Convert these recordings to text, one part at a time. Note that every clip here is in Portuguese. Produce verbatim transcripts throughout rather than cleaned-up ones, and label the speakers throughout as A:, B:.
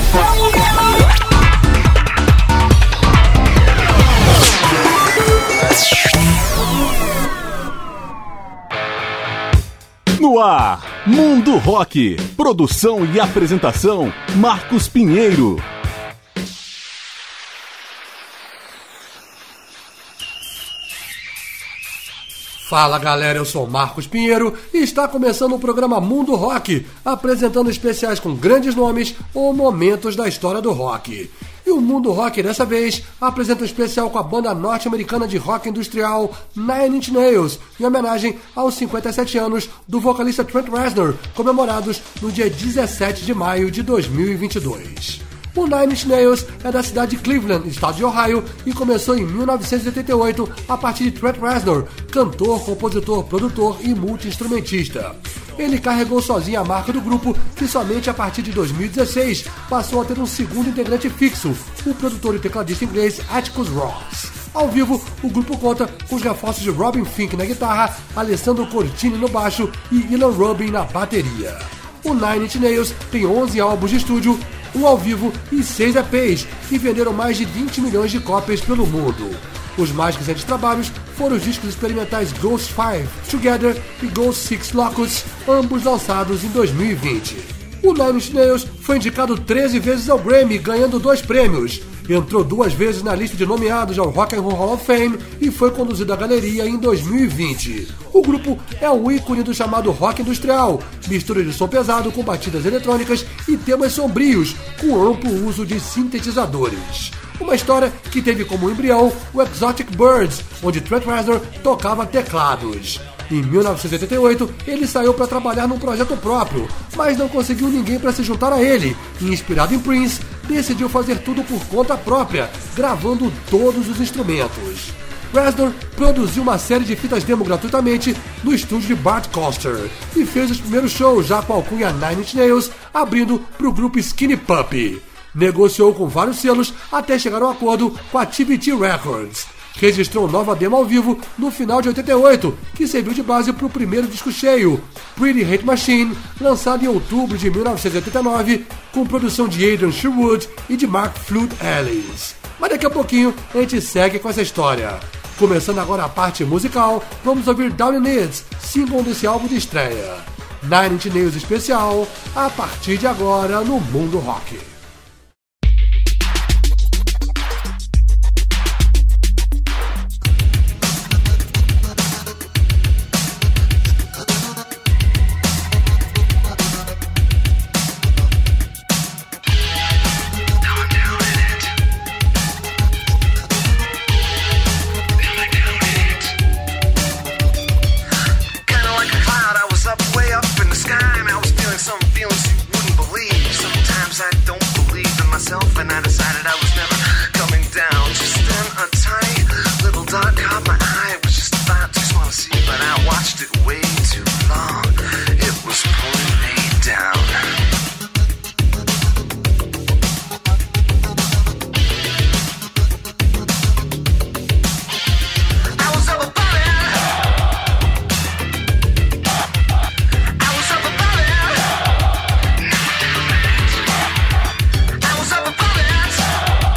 A: No ar, Mundo Rock. Produção e apresentação, Marcos Pinheiro.
B: Fala galera, eu sou Marcos Pinheiro e está começando o programa Mundo Rock, apresentando especiais com grandes nomes ou momentos da história do rock. E o Mundo Rock dessa vez apresenta um especial com a banda norte-americana de rock industrial Nine Inch Nails, em homenagem aos cinquenta e sete anos do vocalista Trent Reznor, comemorados no dia dezessete de maio de dois mil e vinte e dois. O Nine Inch Nails é da cidade de Cleveland, estado de Ohio, e começou em mil novecentos e oitenta e oito a partir de Trent Reznor, cantor, compositor, produtor e multi-instrumentista. Ele carregou sozinho a marca do grupo, que somente a partir de dois mil e dezesseis passou a ter um segundo integrante fixo, o produtor e tecladista inglês Atticus Ross. Ao vivo, o grupo conta com os reforços de Robin Finck na guitarra, Alessandro Cortini no baixo e Ilan Rubin na bateria. O Nine Inch Nails tem onze álbuns de estúdio, um ao vivo e seis E Ps, que venderam mais de vinte milhões de cópias pelo mundo. Os mais recentes trabalhos foram os discos experimentais Ghost Five, Together e Ghost Six Locus, ambos lançados em dois mil e vinte. O Nine Inch Nails foi indicado treze vezes ao Grammy, ganhando dois prêmios. Entrou duas vezes na lista de nomeados ao Rock and Roll Hall of Fame e foi conduzido à galeria em dois mil e vinte. O grupo é um ícone do chamado rock industrial, mistura de som pesado com batidas eletrônicas e temas sombrios, com amplo uso de sintetizadores. Uma história que teve como embrião o Exotic Birds, onde Trent Reznor tocava teclados. Em mil novecentos e oitenta e oito, ele saiu para trabalhar num projeto próprio, mas não conseguiu ninguém para se juntar a ele. E, inspirado em Prince, decidiu fazer tudo por conta própria, gravando todos os instrumentos. Reznor produziu uma série de fitas demo gratuitamente no estúdio de Bart Coster e fez os primeiros shows já com a alcunha Nine Inch Nails, abrindo para o grupo Skinny Puppy. Negociou com vários selos até chegar a um acordo com a T V T Records. Registrou nova demo ao vivo no final de oitenta e oito, que serviu de base para o primeiro disco cheio, Pretty Hate Machine, lançado em outubro de mil novecentos e oitenta e nove, com produção de Adrian Sherwood e de Mark Flute Ellis. Mas daqui a pouquinho a gente segue com essa história. Começando agora a parte musical, vamos ouvir Down in It, single desse álbum de estreia. Nine Inch Nails especial, a partir de agora no Mundo Rock.
C: I was up above it.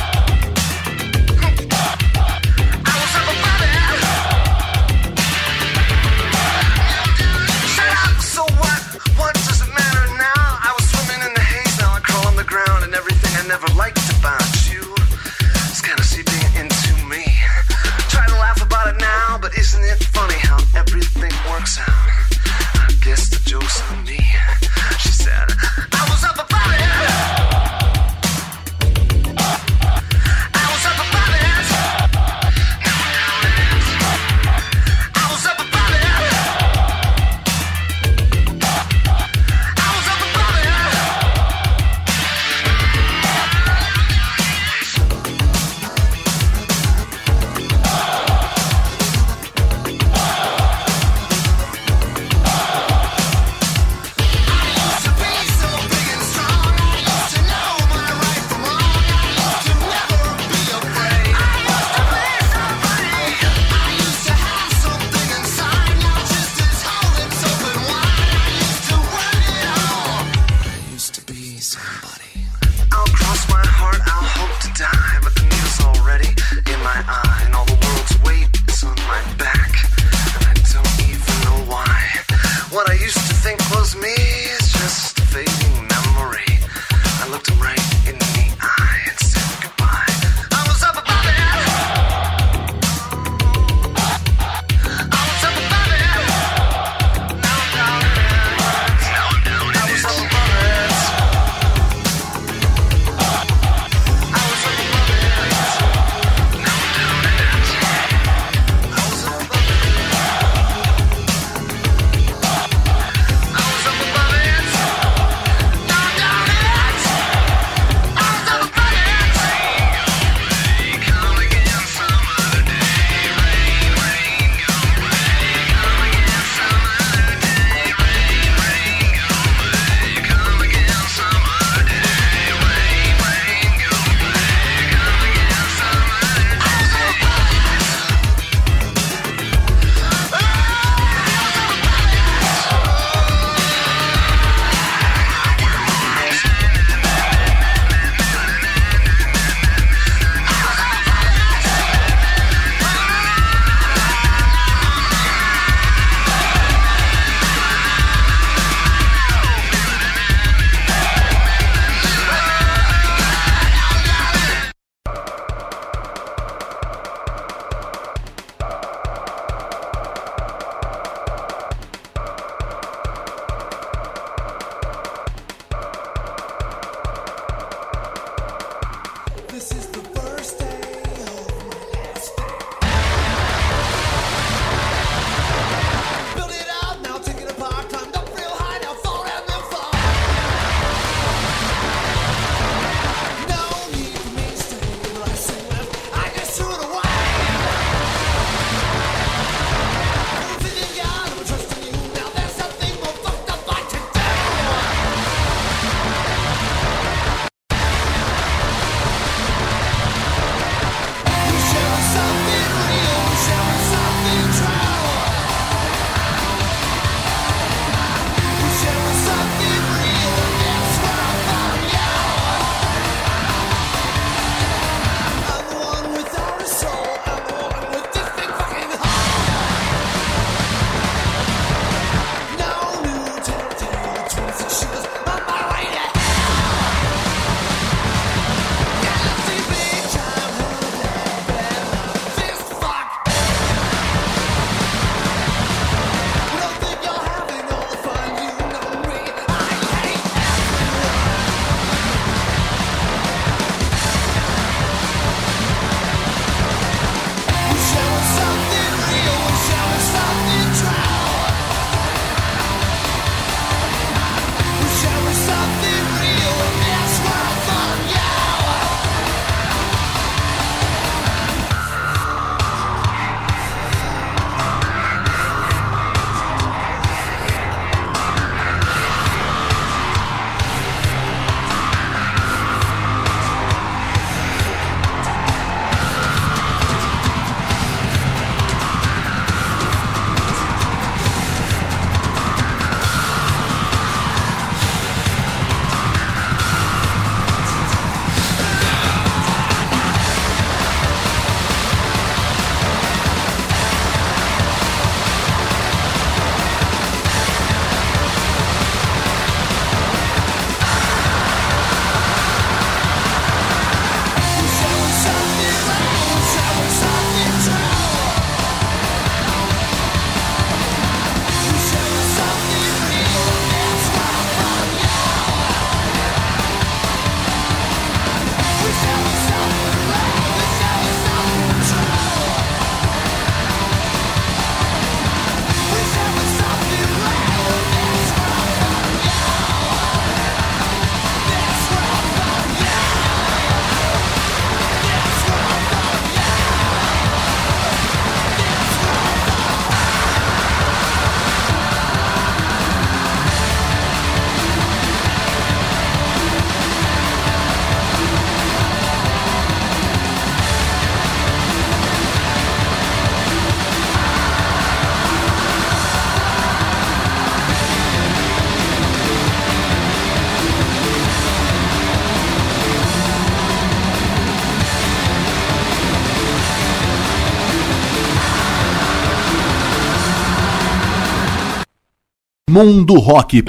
A: Mundo Rock.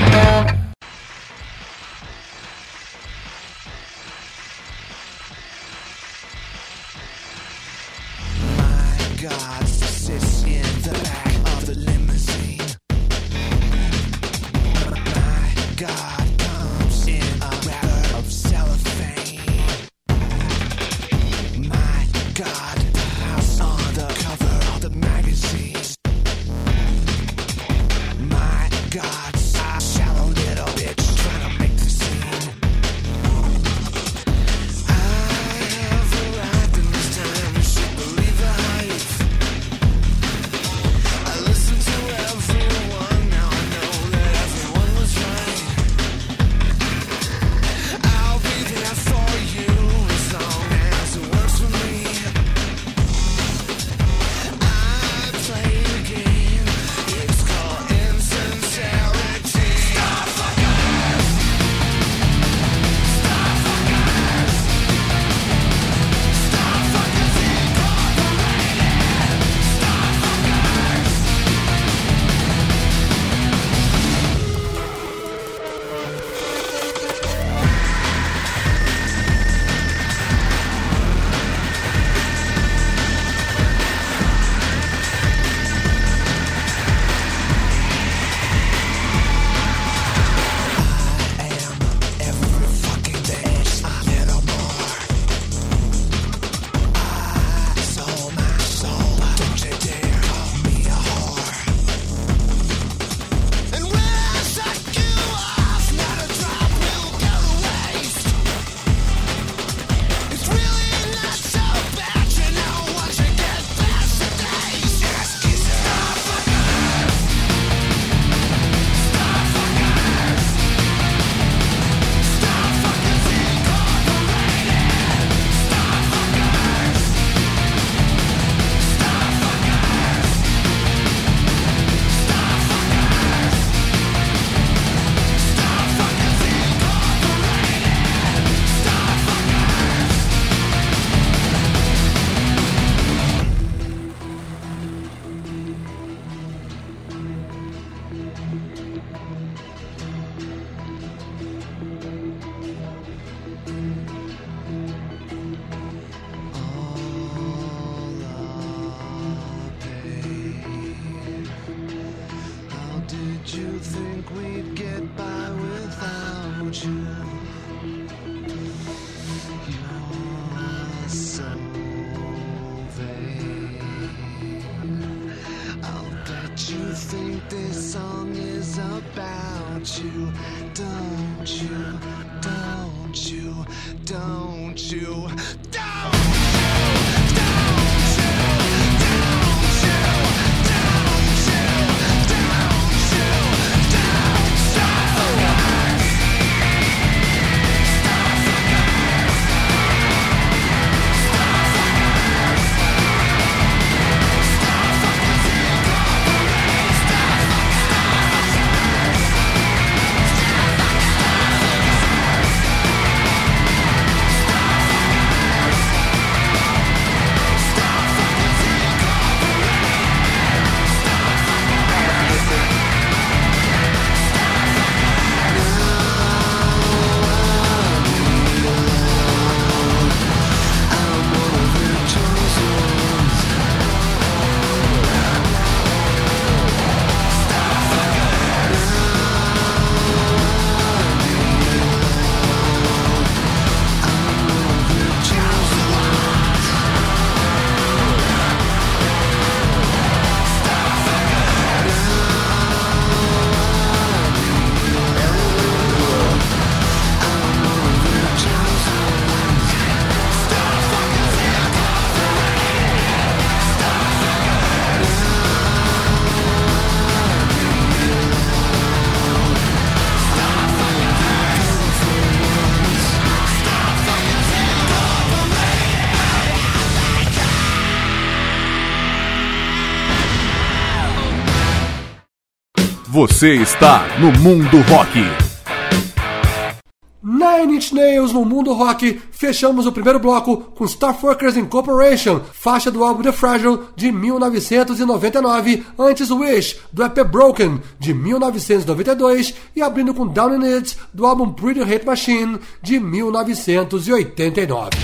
A: Você está no Mundo Rock.
B: Nine Inch Nails no mundo rock. Fechamos o primeiro bloco com Staffworkers Incorporation, faixa do álbum The Fragile de mil novecentos e noventa e nove, antes Wish, do E P Broken, de mil novecentos e noventa e dois, e abrindo com Down in It, do álbum Pretty Hate Machine, de mil novecentos e oitenta e nove.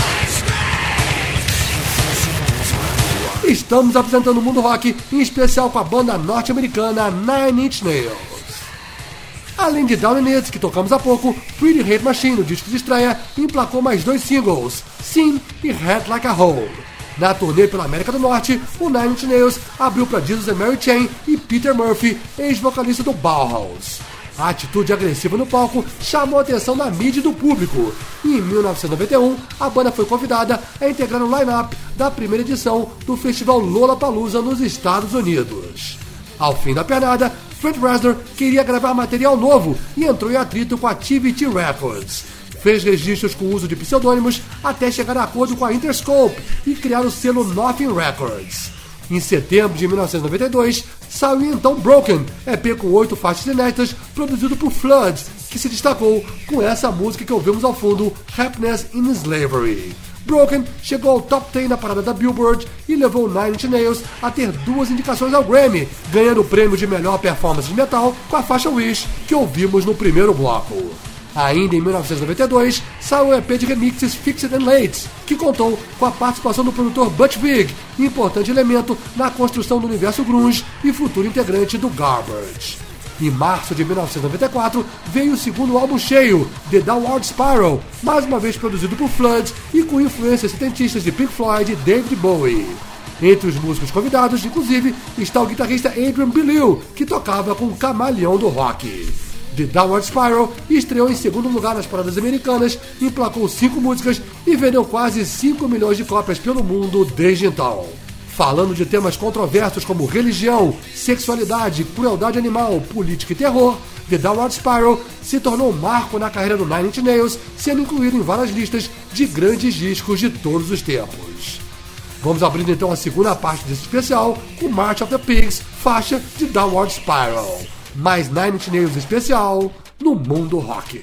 B: Estamos apresentando o mundo rock, em especial com a banda norte-americana Nine Inch Nails. Além de Down in It, que tocamos há pouco, Pretty Hate Machine, o disco de estreia, emplacou mais dois singles, Sin e Head Like a Hole. Na turnê pela América do Norte, o Nine Inch Nails abriu para Jesus and Mary Chain e Peter Murphy, ex-vocalista do Bauhaus. A atitude agressiva no palco chamou a atenção da mídia e do público, e em mil novecentos e noventa e um a banda foi convidada a integrar o line-up da primeira edição do festival Lollapalooza nos Estados Unidos. Ao fim da pernada, Trent Reznor queria gravar material novo e entrou em atrito com a T V T Records. Fez registros com o uso de pseudônimos até chegar a acordo com a Interscope e criar o selo Nothing Records. Em setembro de mil novecentos e noventa e dois, saiu então Broken, E P com oito faixas inéditas, produzido por Flood, que se destacou com essa música que ouvimos ao fundo, Happiness in Slavery. Broken chegou ao top dez na parada da Billboard e levou Nine Inch Nails a ter duas indicações ao Grammy, ganhando o prêmio de melhor performance de metal com a faixa Wish, que ouvimos no primeiro bloco. Ainda em mil novecentos e noventa e dois, saiu o E P de remixes Fixed and Late, que contou com a participação do produtor Butch Vig, importante elemento na construção do universo grunge e futuro integrante do Garbage. Em março de mil novecentos e noventa e quatro, veio o segundo álbum cheio, The Downward Spiral, mais uma vez produzido por Flood e com influências setentistas de Pink Floyd e David Bowie. Entre os músicos convidados, inclusive, está o guitarrista Adrian Belew, que tocava com o camaleão do rock. The Downward Spiral estreou em segundo lugar nas paradas americanas, emplacou cinco músicas e vendeu quase cinco milhões de cópias pelo mundo desde então. Falando de temas controversos como religião, sexualidade, crueldade animal, política e terror, The Downward Spiral se tornou um marco na carreira do Nine Inch Nails, sendo incluído em várias listas de grandes discos de todos os tempos. Vamos abrindo então a segunda parte desse especial com March of the Pigs, faixa de Downward Spiral. Mais Nine Inch Nails especial no mundo rock.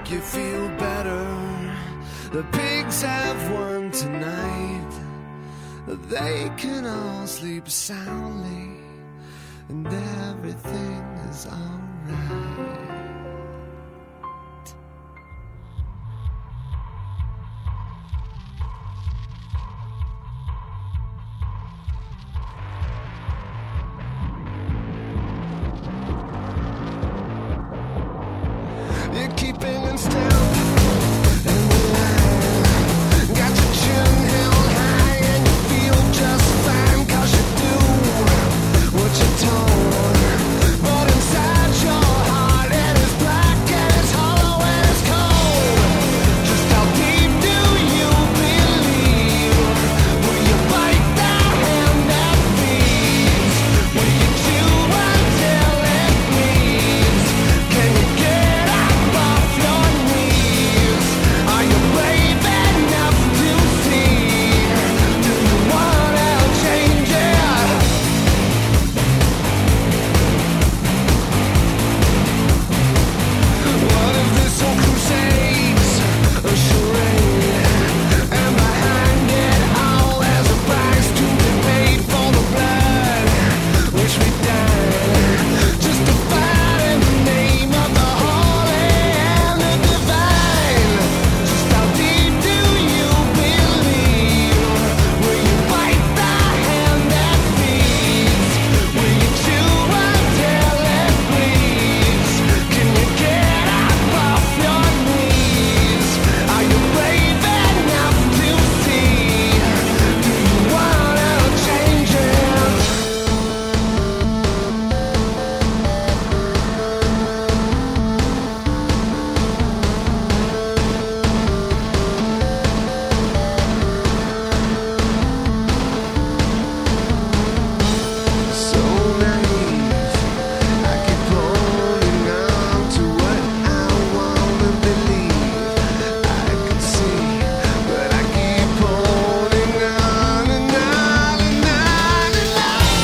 C: make you feel better. The pigs have won tonight. They can all sleep soundly, and everything is alright. You're keeping in step in the line. Got your chin held high and you feel just fine, 'cause you do what you're told. But inside your heart it is black and it's hollow and it's cold. Just how deep do you believe? Will you bite the hand that feeds? Will you chew until it bleeds? Can you get up off your knees? Are you brave enough to see? Do you wanna change it? What if this whole crusade's a charade? And behind it all there's a price to be paid for the blood which we died, just to fight in the name of the holy and the divine. Just how deep do you believe? Will you bite the hand that feeds? Will you chew until it bleeds? Can you get up off your knees? Are you brave enough to see? Do you wanna change it? So naive, I keep holding on to what I wanna believe. I can see, but I keep holding on and on and on and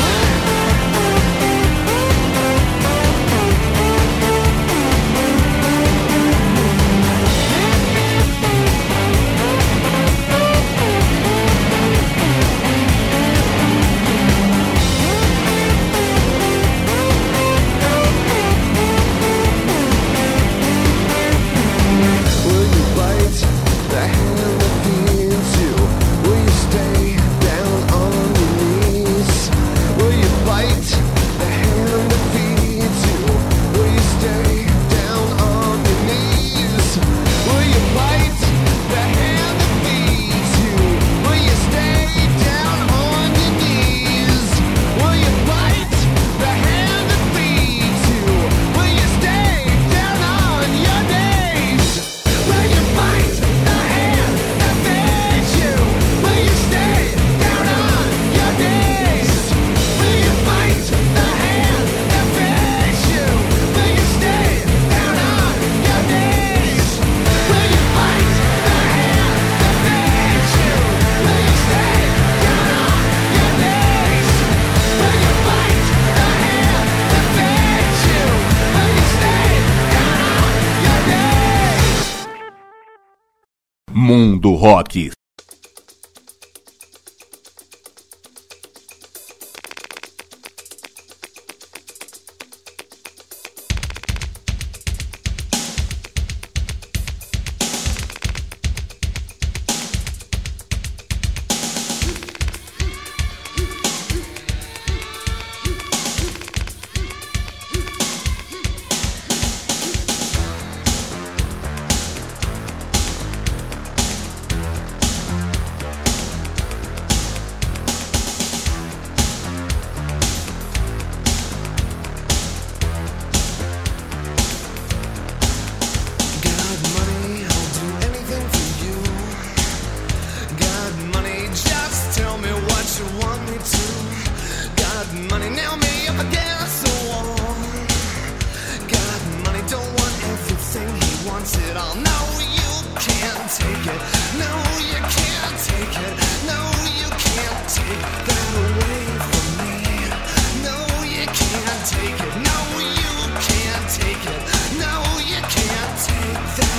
C: Will you bite the hand that feeds you? Will you stay down on your knees? Will you bite the hand that feeds you? Will you stay down on your knees? Will you bite the hand that feeds you? Will you stay down on your knees? Will you bite the hand that feeds you? Will you stay down on your knees? Will you bite the hand that feeds you? Will you stay down on your knees? Will you bite the hand that feeds you? Will you stay down on your knees? Will you bite the hand that feeds you? Will you stay down on your knees? Will you bite the hand that feeds you? Will you stay down on your knees?
A: Mundo Rock.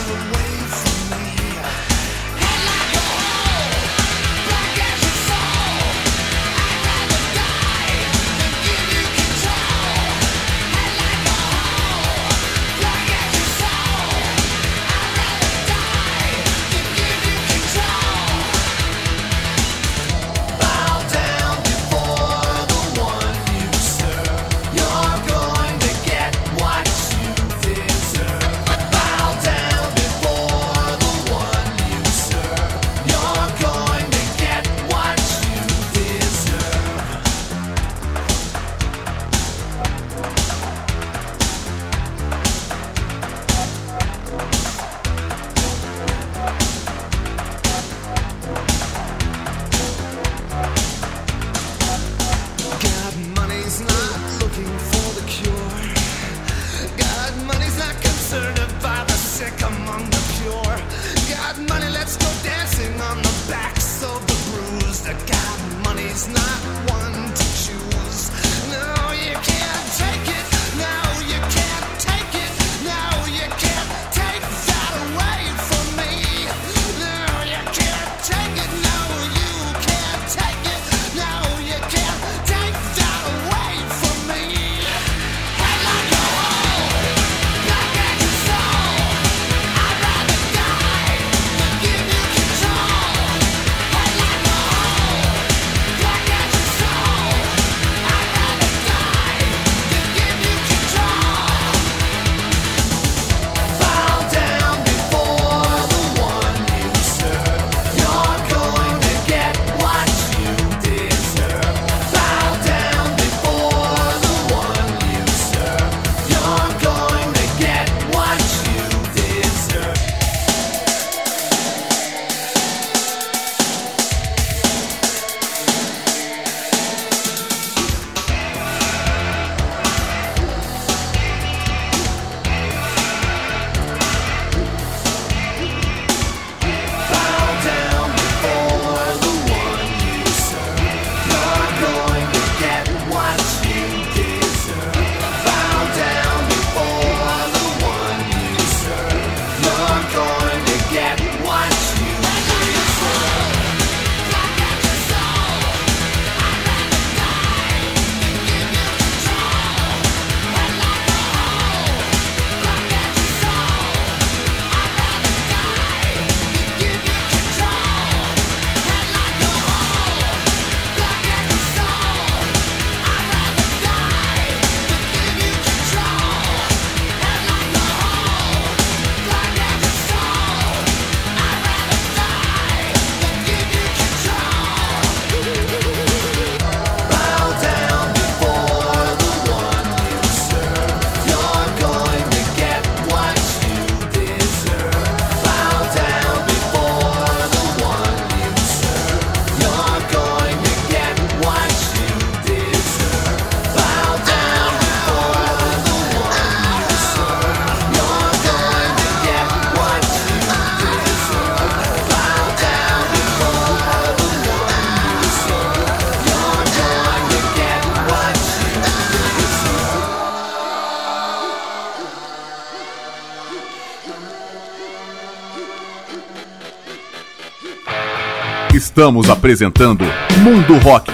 A: Estamos apresentando Mundo Rock.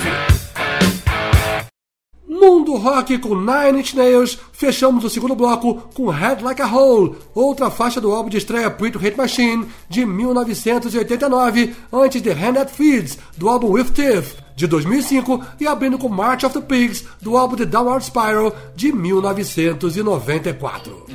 B: Mundo Rock com Nine Inch Nails. Fechamos o segundo bloco com Head Like a Hole, outra faixa do álbum de estreia Pretty Hate Machine, de mil novecentos e oitenta e nove, antes de Hand That Feeds, do álbum With Teeth, de dois mil e cinco, e abrindo com March of the Pigs, do álbum The Downward Spiral, de mil novecentos e noventa e quatro.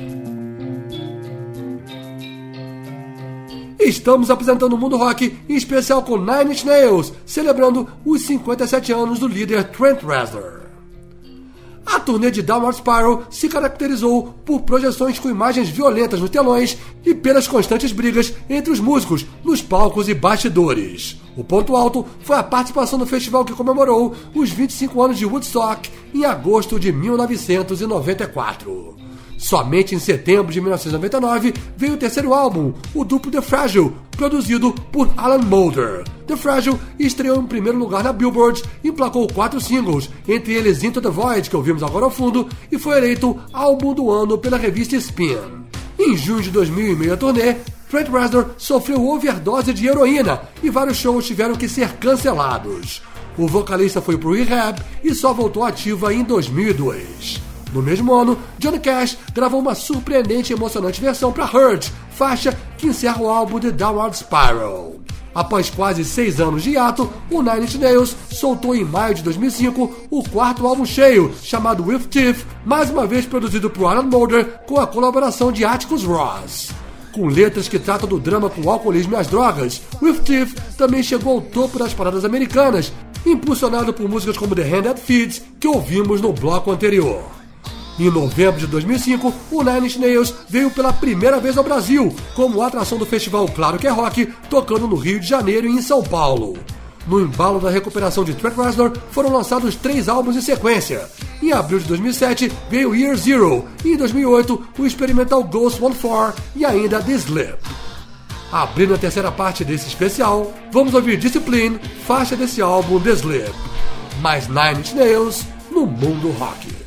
B: Estamos apresentando o Mundo Rock, em especial com Nine Inch Nails, celebrando os cinquenta e sete anos do líder Trent Reznor. A turnê de Downward Spiral se caracterizou por projeções com imagens violentas nos telões e pelas constantes brigas entre os músicos nos palcos e bastidores. O ponto alto foi a participação no festival que comemorou os vinte e cinco anos de Woodstock em agosto de mil novecentos e noventa e quatro. Somente em setembro de mil novecentos e noventa e nove veio o terceiro álbum, o duplo The Fragile, produzido por Alan Moulder. The Fragile estreou em primeiro lugar na Billboard, emplacou quatro singles, entre eles Into the Void, que ouvimos agora ao fundo, e foi eleito álbum do ano pela revista Spin. Em junho de dois mil e meia turnê, Trent Reznor sofreu overdose de heroína e vários shows tiveram que ser cancelados. O vocalista foi pro rehab e só voltou ativa em dois mil e dois. No mesmo ano, Johnny Cash gravou uma surpreendente e emocionante versão para Hurt, faixa que encerra o álbum The Downward Spiral. Após quase seis anos de hiato, o Nine Inch Nails soltou em maio de dois mil e cinco o quarto álbum cheio, chamado With Teeth, mais uma vez produzido por Alan Moulder com a colaboração de Atticus Ross. Com letras que tratam do drama com o alcoolismo e as drogas, With Teeth também chegou ao topo das paradas americanas, impulsionado por músicas como The Hand That Feeds, que ouvimos no bloco anterior. Em novembro de dois mil e cinco, o Nine Inch Nails veio pela primeira vez ao Brasil, como atração do festival Claro Que É Rock, tocando no Rio de Janeiro e em São Paulo. No embalo da recuperação de Trent Reznor, foram lançados três álbuns em sequência. Em abril de dois mil e sete, veio Year Zero, e em dois mil e oito, o experimental Ghost One Four e ainda The Slip. Abrindo a terceira parte desse especial, vamos ouvir Discipline, faixa desse álbum The Slip. Mais Nine Inch Nails no Mundo Rock.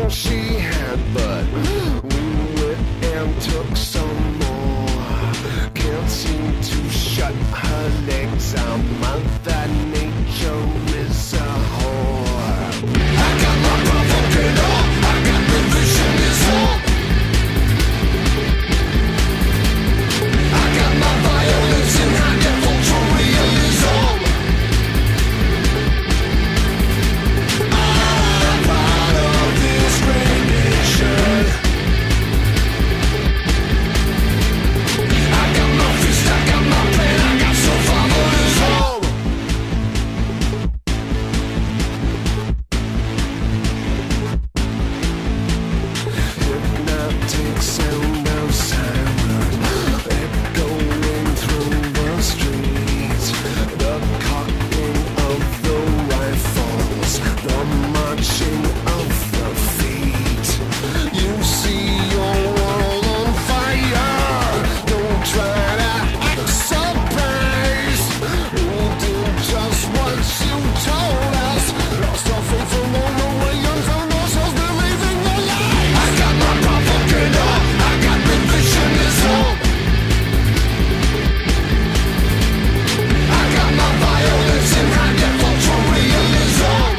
C: all she had, but we went and took some more. Can't seem to shut her legs out. Mother Nature is a whore. I got my provocator, I got revisionism. I got my violence and high default realism. I'm part of this great nation. I got my fist, I got my plan, I got survivalism. Hypnotic sound of sirens echoing through the streets. The cocking of the rifles, the marching of the feet. You see your world on fire. Don't try to act surprised. We did just what you told us. Lost our faith along the way and found ourselves believing the lies. I got my propaganda, I got revisionism. I got my violence and high default realism.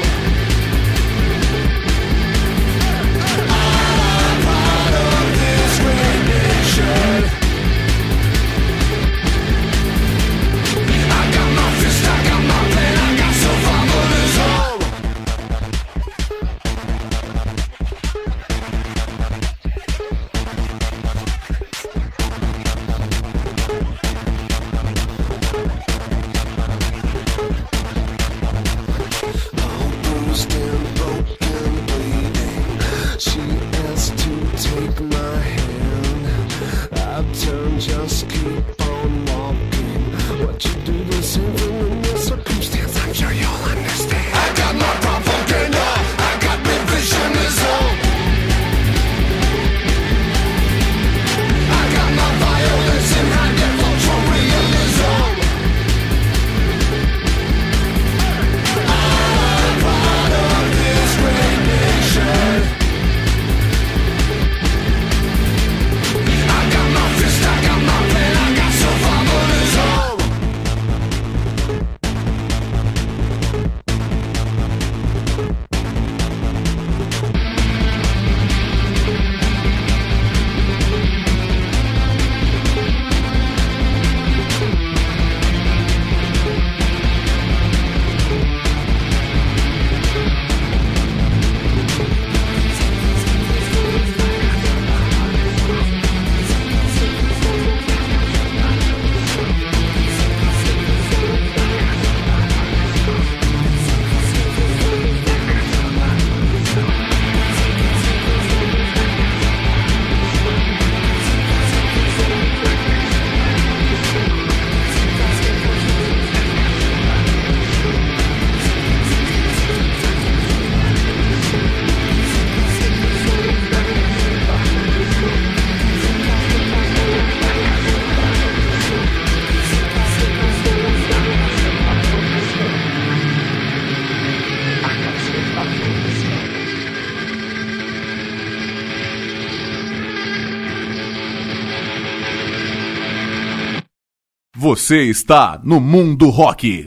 C: I'm part of this great nation. I got my fist, I got my plan, I got survivalism. All bruised and broken, bleeding. She asked to take my hand. I turned, just keep on walking. What you do the same thing in this circumstance, I'm sure you'll understand. I got my propaganda, I got revisionism. I got my violence and high default realism. I'm part of this great nation. I got my fist, I got my plan, I got survivalism.
A: Você está no Mundo Rock.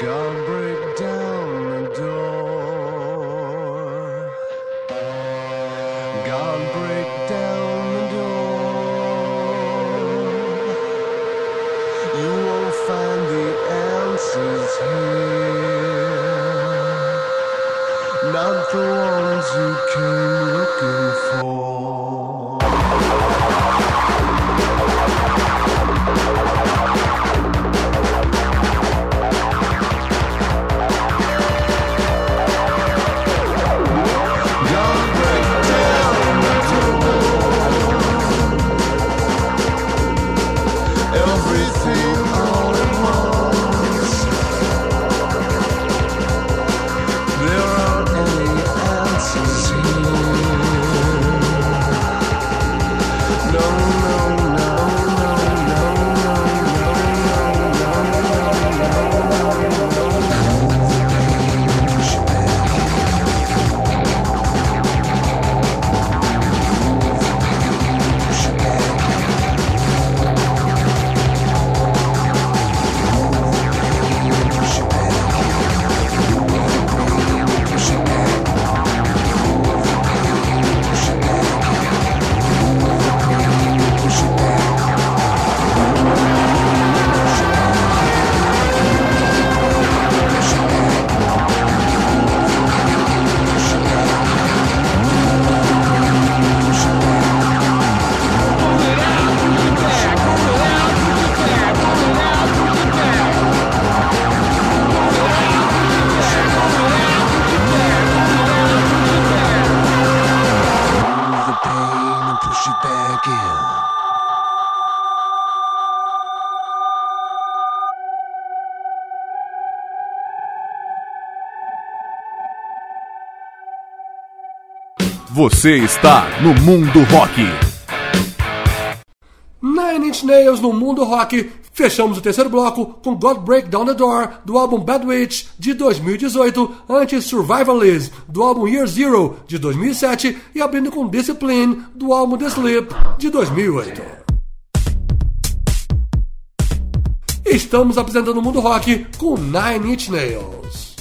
C: God break down the door. God break down the door. You won't find the answers here, not the ones you came looking for.
A: Você está no Mundo Rock.
B: Nine Inch Nails no Mundo Rock. Fechamos o terceiro bloco com God Break Down the Door, do álbum Bad Witch, de dois mil e dezoito, antes Survivalism, do álbum Year Zero, de dois mil e sete, e abrindo com Discipline, do álbum The Sleep, de dois mil e oito. Estamos apresentando o Mundo Rock com Nine Inch Nails.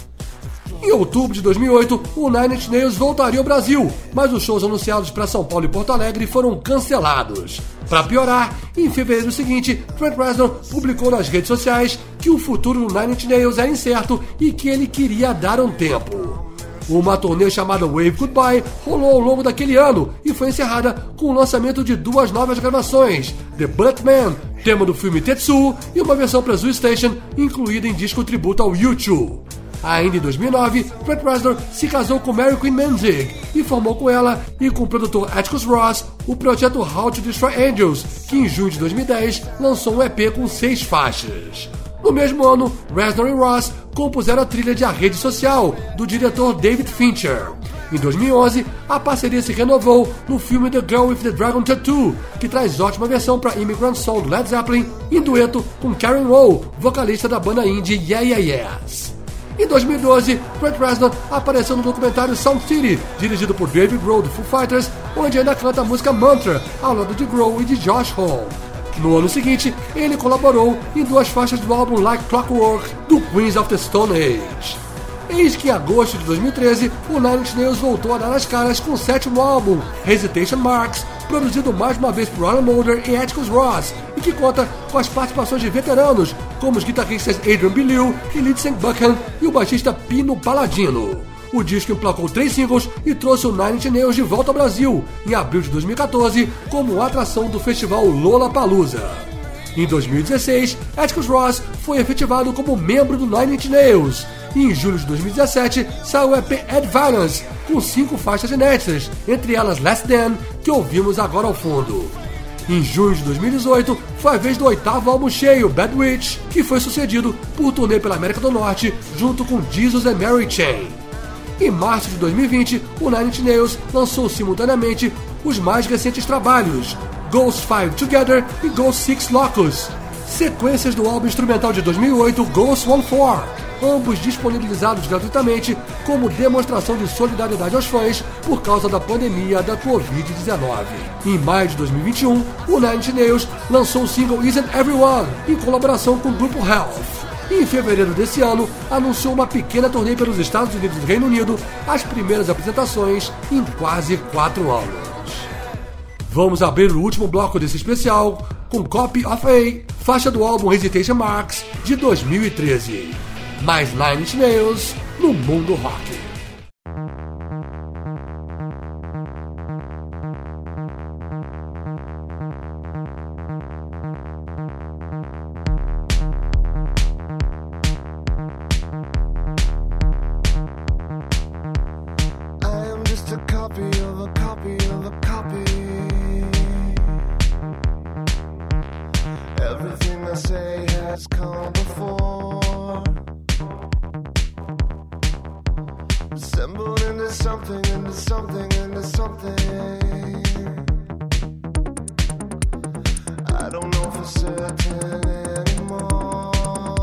B: Em outubro de dois mil e oito, o Nine Inch Nails voltaria ao Brasil, mas os shows anunciados para São Paulo e Porto Alegre foram cancelados. Para piorar, em fevereiro seguinte, Trent Reznor publicou nas redes sociais que o futuro do Nine Inch Nails é incerto e que ele queria dar um tempo. Uma turnê chamada Wave Goodbye rolou ao longo daquele ano e foi encerrada com o lançamento de duas novas gravações, The Buttman, tema do filme Tetsuo, e uma versão para Zoo Station, incluída em disco tributo ao U dois. Ainda em dois mil e nove, Trent Reznor se casou com Mary Queen Manzig e formou com ela e com o produtor Atticus Ross o projeto How to Destroy Angels, que em junho de dois mil e dez lançou um E P com seis faixas. No mesmo ano, Reznor e Ross compuseram a trilha de A Rede Social, do diretor David Fincher. Em dois mil e onze, a parceria se renovou no filme The Girl with the Dragon Tattoo, que traz ótima versão para Immigrant Song do Led Zeppelin, em dueto com Karen Rowe, vocalista da banda indie Yeah Yeah Yeahs. Em dois mil e doze, Trent Reznor apareceu no documentário Sound City, dirigido por David Grohl do Foo Fighters, onde ainda canta a música Mantra, ao lado de Grohl e de Josh Homme. No ano seguinte, ele colaborou em duas faixas do álbum Like Clockwork, do Queens of the Stone Age. Eis que em agosto de dois mil e treze, o Nine Inch Nails voltou a dar as caras com o sétimo álbum, Hesitation Marks, produzido mais uma vez por Alan Moulder e Atticus Ross, e que conta com as participações de veteranos, como os guitarristas Adrian Belew e Lindsey Buckingham e o baixista Pino Palladino. O disco emplacou três singles e trouxe o Nine Inch Nails de volta ao Brasil, em abril de dois mil e quatorze, como atração do festival Lollapalooza. Em dois mil e dezesseis, Atticus Ross foi efetivado como membro do Nine Inch Nails, e em julho de dois mil e dezessete saiu o E P Ad Violence, com cinco faixas inéditas, entre elas Less Than, que ouvimos agora ao fundo. Em junho de dois mil e dezoito, foi a vez do oitavo álbum cheio, Bad Witch, que foi sucedido por turnê pela América do Norte, junto com Jesus and Mary Chain. Em março de dois mil e vinte, o Nine Inch Nails lançou simultaneamente os mais recentes trabalhos, Ghost Five Together e Ghost Six Locus, sequências do álbum instrumental de dois mil e oito, Ghost One Four, ambos disponibilizados gratuitamente como demonstração de solidariedade aos fãs por causa da pandemia da covid dezenove. Em maio de dois mil e vinte e um, o Nine Inch Nails lançou o single Isn't Everyone, em colaboração com o grupo Health. e em fevereiro desse ano anunciou uma pequena turnê pelos Estados Unidos e Reino Unido, as primeiras apresentações em quase quatro anos. Vamos abrir o último bloco desse especial com Copy of A, faixa do álbum Hesitation Marks de dois mil e treze. Mais Nine Inch Nails no Mundo Rock.
C: Assembled into something, into something, into something. I don't know for certain anymore.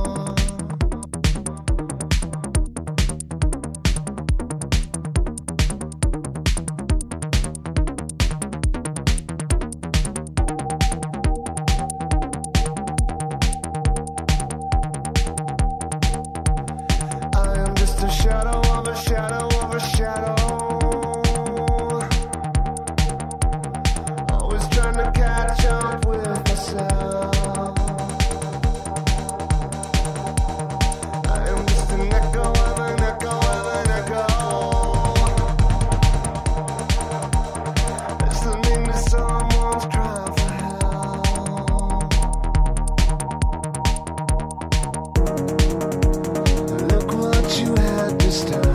C: I am just a shadow of a shadow of a shadow. Always trying to catch up with myself. I am just an echo of an echo of an echo. Listening to someone's cry for help. Look what you had to start.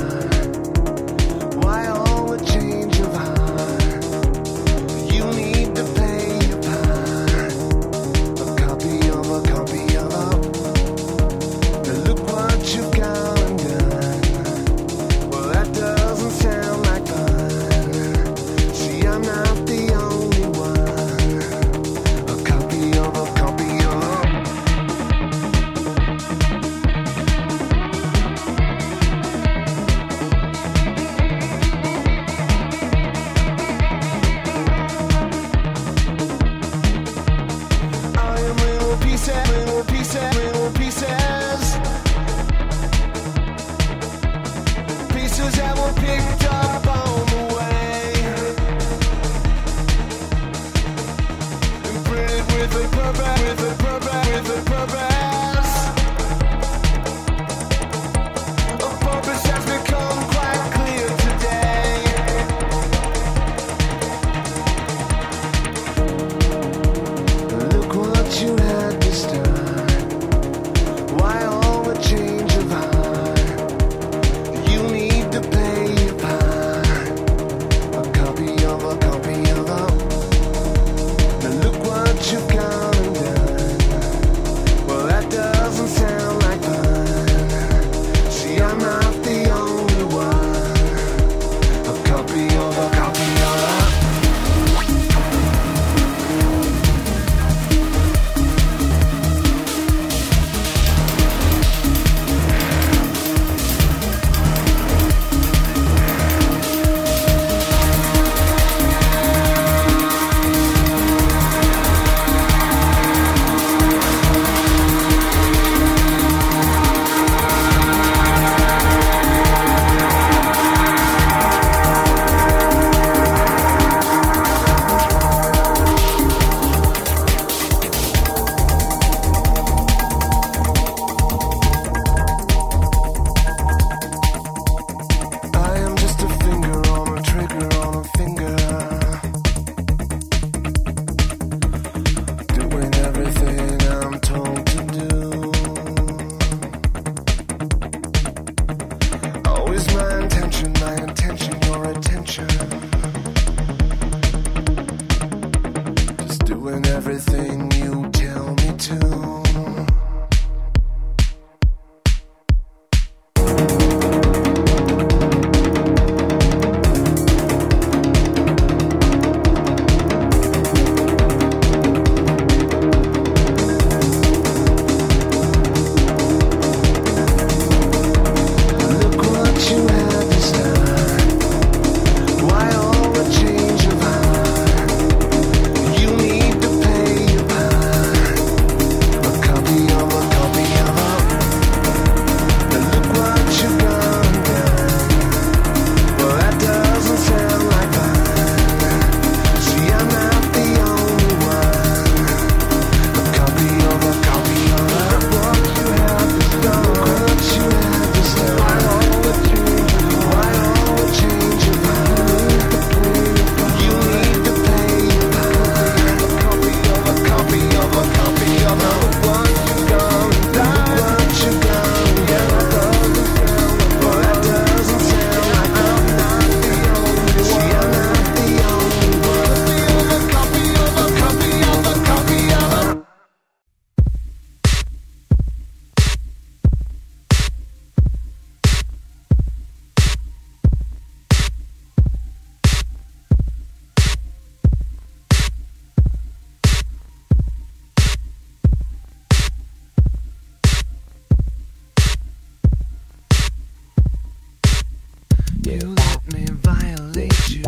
C: You let me violate you.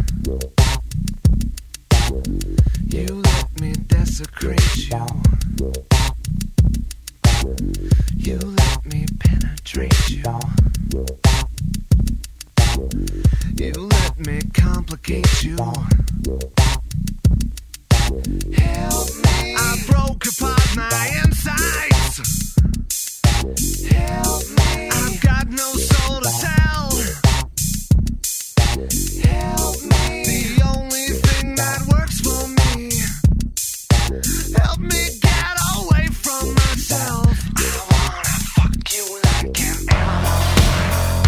C: You let me desecrate you. You let me penetrate you. You let me complicate you. Help me. I broke apart my insides. Help me. I've got no soul to tell. Help me. The only thing that works for me. Help me get away from myself. I wanna fuck you like an animal.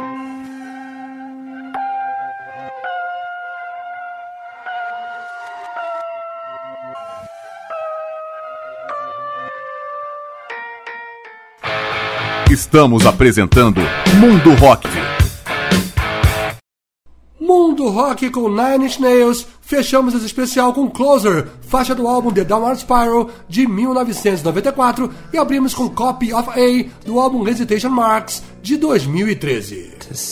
A: Estamos apresentando Mundo Rock.
B: Mundo Rock com Nine Inch Nails. Fechamos esse especial com Closer, faixa do álbum The Downward Spiral de mil novecentos e noventa e quatro, e abrimos com Copy of A do álbum Hesitation Marks de dois mil e treze.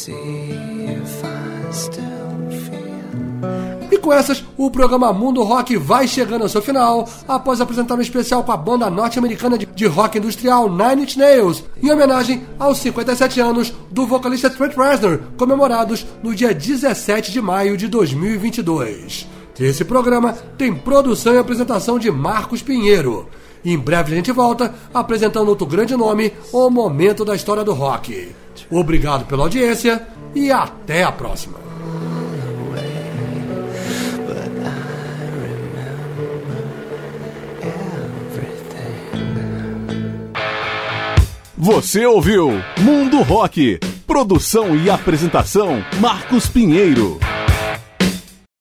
B: E com essas, o programa Mundo Rock vai chegando ao seu final, após apresentar um especial com a banda norte-americana de, de rock industrial Nine Inch Nails, em homenagem aos cinquenta e sete anos do vocalista Trent Reznor, comemorados no dia dezessete de maio de dois mil e vinte e dois. Esse programa tem produção e apresentação de Marcos Pinheiro. E em breve a gente volta apresentando outro grande nome, o momento da história do rock. Obrigado pela audiência e até a próxima.
A: Você ouviu Mundo Rock. Produção e apresentação Marcos Pinheiro.